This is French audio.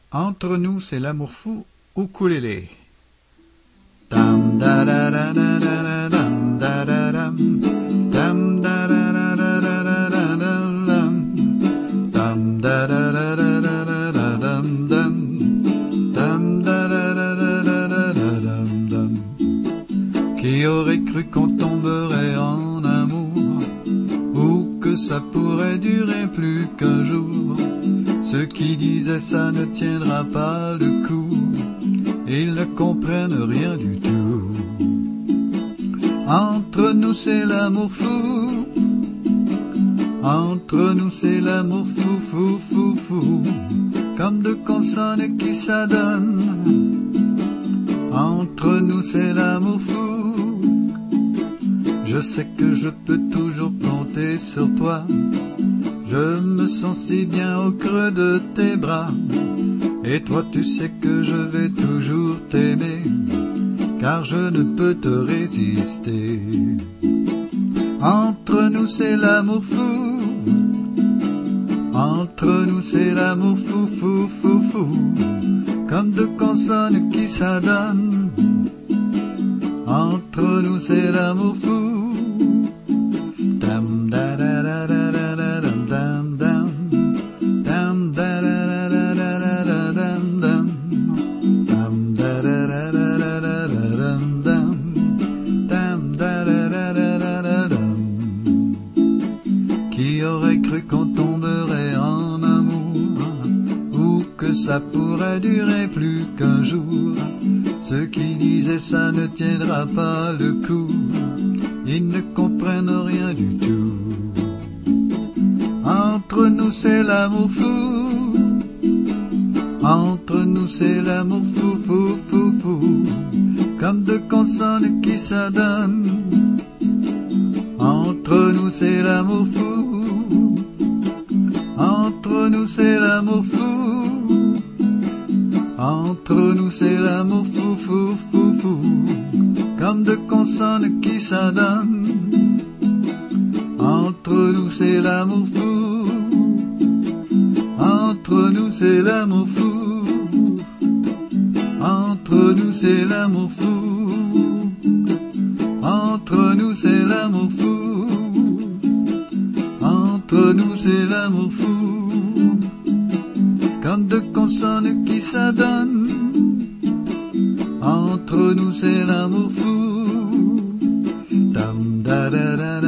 Entre nous, c'est l'amour fou, ukulélé. Dam da da da da da dam da da dam dam da da da da da da dam da da da da da dam dam da da da da da dam. Qui aurait cru qu'on tomberait en amour, ou que ça pourrait durer plus qu'un jour? Ceux qui disaient ça ne tiendra pas le coup, ils ne comprennent rien du tout. Entre nous c'est l'amour fou, entre nous c'est l'amour fou, fou, fou, fou, comme deux consonnes qui s'adonnent. Entre nous c'est l'amour fou, je sais que je peux toujours compter sur toi. Je me sens si bien au creux de tes bras, et toi tu sais que je vais toujours t'aimer, car je ne peux te résister. Entre nous c'est l'amour fou, entre nous c'est l'amour fou, fou, fou, fou, comme deux consonnes qui s'adonnent. Entre nous c'est l'amour fou, dam da da da da da da dam dam dam, dam da da da da da da dam dam, dam da da da da da da dam dam, dam da da da da da dam. Qui aurait cru qu'on tomberait en amour, ou que ça pourrait durer plus qu'un jour? Ceux qui disaient ça ne tiendra pas le coup, ils ne comprennent rien du tout. Entre nous c'est l'amour fou, entre nous c'est l'amour fou, fou, fou, fou, comme deux consonnes qui s'adonnent. Entre nous c'est l'amour fou, entre nous c'est l'amour fou, entre nous c'est l'amour fou, fou, fou, fou, comme deux consonnes qui s'adonnent. Entre nous c'est l'amour fou, entre nous c'est l'amour fou, entre nous c'est l'amour fou, entre nous c'est l'amour fou, entre nous c'est l'amour fou, comme deux consonnes qui s'adonnent. Entre nous c'est l'amour fou, dam da da da